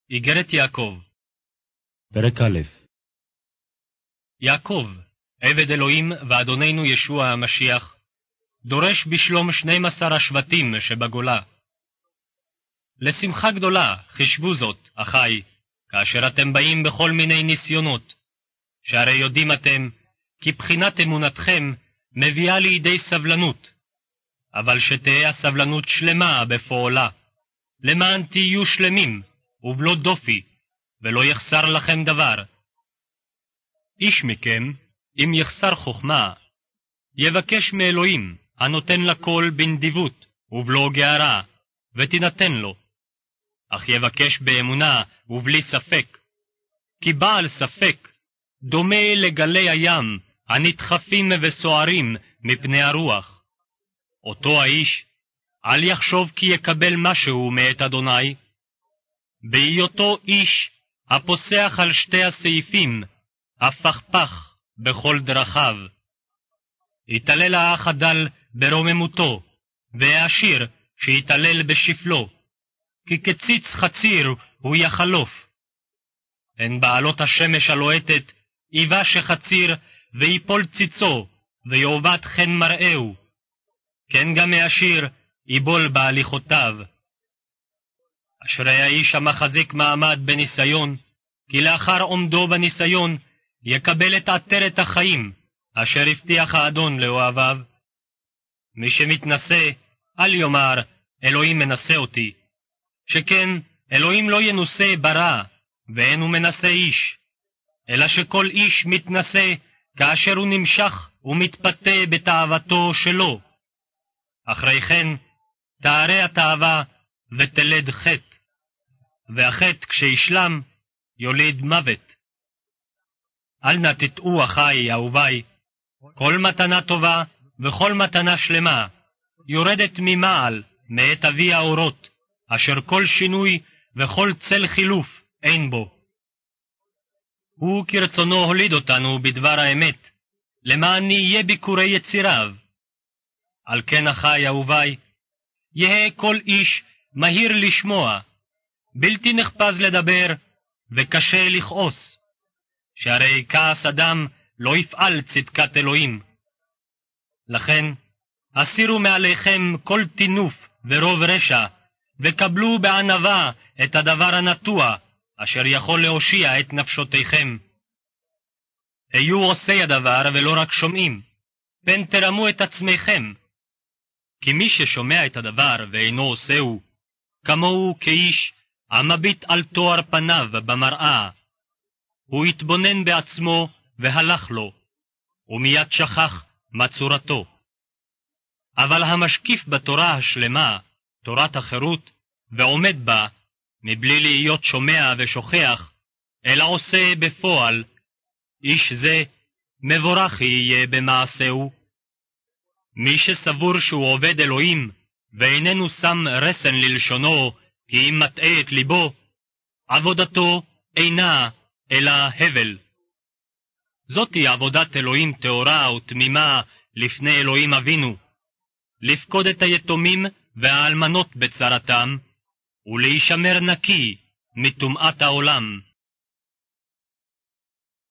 איגרת יעקב. פרק א'. יעקב, עבד אלוהים ואדוננו ישוע המשיח, דורש בשלום 12 השבטים שבגולה. לשמחה גדולה חשבו זאת, אחי, כאשר אתם באים בכל מיני ניסיונות, שהרי יודעים אתם, כי בחינת אמונתכם מביאה לידי סבלנות, אבל שתהיה הסבלנות שלמה בפועלה, למען תהיו שלמים ובלא דופי, ולא יחסר לכם דבר. איש מכם, אם יחסר חוכמה, יבקש מאלוהים, הנותן לכל בנדיבות ובלא גערה, ותינתן לו. אך יבקש באמונה ובלי ספק, כי בעל ספק דומה לגלי הים הנדחפים וסוערים מפני הרוח. אותו האיש, אל יחשוב כי יקבל משהו מאת אדוני, בהיותו איש הפוסח על שתי הסעיפים, הפכפך בכל דרכיו. יתעלל האח הדל ברוממותו, והעשיר שיתעלל בשפלו, כי כציץ חציר הוא יחלוף. הן בעלות השמש הלוהטת, יבש חציר ויפול ציצו, ויעובד חן מראהו. כן גם העשיר יבול בהליכותיו. אשרי האיש המחזיק מעמד בניסיון, כי לאחר עומדו בניסיון יקבל את עטרת החיים, אשר הבטיח האדון לאוהביו. מי שמתנשא, אל יאמר, אלוהים מנסה אותי, שכן אלוהים לא ינוסה ברע, ואין הוא מנסה איש, אלא שכל איש מתנשא כאשר הוא נמשך ומתפתה בתאוותו שלו. אחרי כן תערה התאווה ותלד חטא, והחטא כשישלם יוליד מוות. אל נא תטעו אחי אהובי, כל מתנה טובה וכל מתנה שלמה יורדת ממעל מאת אבי האורות, אשר כל שינוי וכל צל חילוף אין בו. הוא כרצונו הוליד אותנו בדבר האמת, למען נהיה ביקורי יציריו. על כן אחי אהובי, יהא כל איש מהיר לשמוע, בלתי נחפז לדבר וקשה לכעוס, שהרי כעס אדם לא יפעל צדקת אלוהים. לכן הסירו מעליכם כל טינוף ורוב רשע, וקבלו בענווה את הדבר הנטוע, אשר יכול להושיע את נפשותיכם. היו עושי הדבר ולא רק שומעים, פן תרמו את עצמכם. כי מי ששומע את הדבר ואינו עושהו, כמוהו כאיש המביט על תואר פניו במראה. הוא התבונן בעצמו והלך לו, ומיד שכח מצורתו. אבל המשקיף בתורה השלמה, תורת החירות, ועומד בה, מבלי להיות שומע ושוכח, אלא עושה בפועל, איש זה מבורך יהיה במעשהו. מי שסבור שהוא עובד אלוהים, ואיננו שם רסן ללשונו, כי אם מטעה את ליבו, עבודתו אינה אלא הבל. זאתי עבודת אלוהים טהורה ותמימה לפני אלוהים אבינו, לפקוד את היתומים והאלמנות בצרתם, ולהישמר נקי מטומאת העולם.